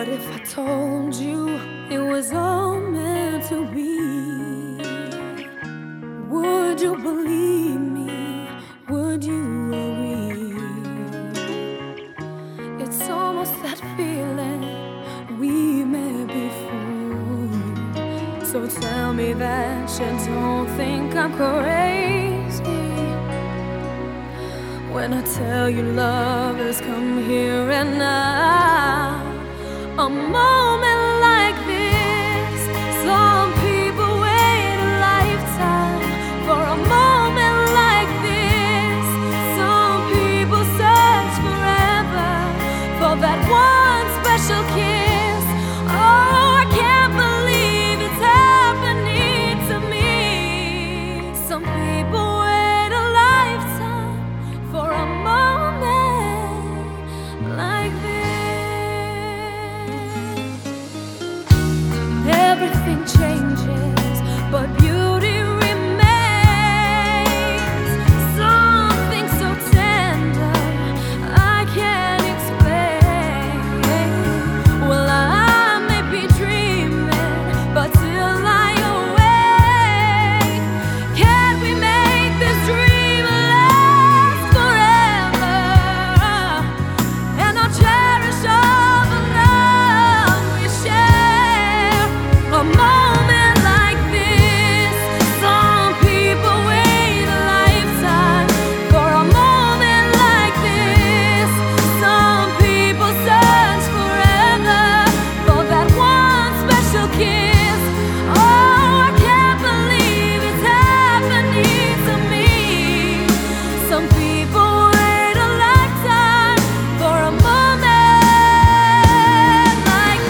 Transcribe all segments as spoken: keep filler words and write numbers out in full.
if I told you it was all meant to be? Would you believe me? Would you agree? It's almost that feeling we may be fools. So tell me that you don't think I'm crazy when I tell you love has come here and now. A moment like this, some people wait a lifetime for a moment like this. Some people search forever for that one special kiss. Oh, I can't believe it's happening to me. Some people wait a lifetime for a moment like this. Everything changes, but beauty remains. Something so tender I can't explain. Well, I may be dreaming, but till I awake, can we make this dream last forever? And I'll cherish all the love we share. A moment like this, some people wait a lifetime for a moment like this. Some people search forever for that one special kiss. Oh, I can't believe it's happening to me. Some people wait a lifetime for a moment like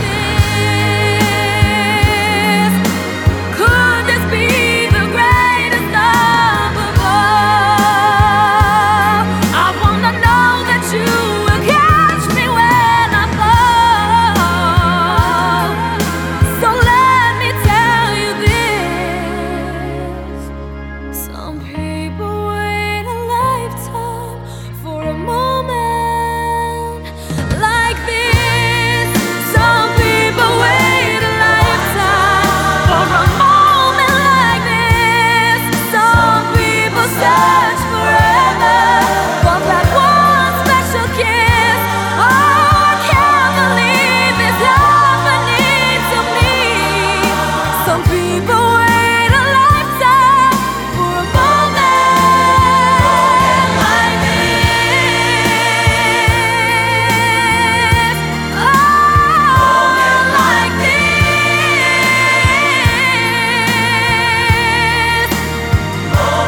this. Could this be the greatest love of all? I wanna know that you will catch me when I fall. So let me tell you this. Some people wait a lifetime for a moment like this. Some people wait a lifetime for a moment like this. Some people search forever for that one special kiss. Oh, I can't believe it's happening to me. Some people wait a lifetime for a moment like this. Oh, like this. Oh,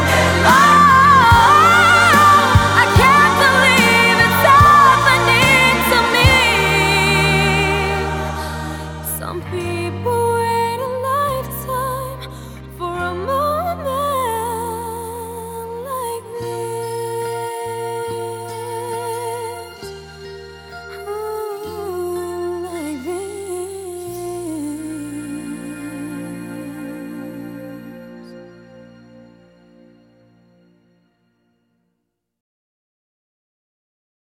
I can't believe it's happening to me. Some people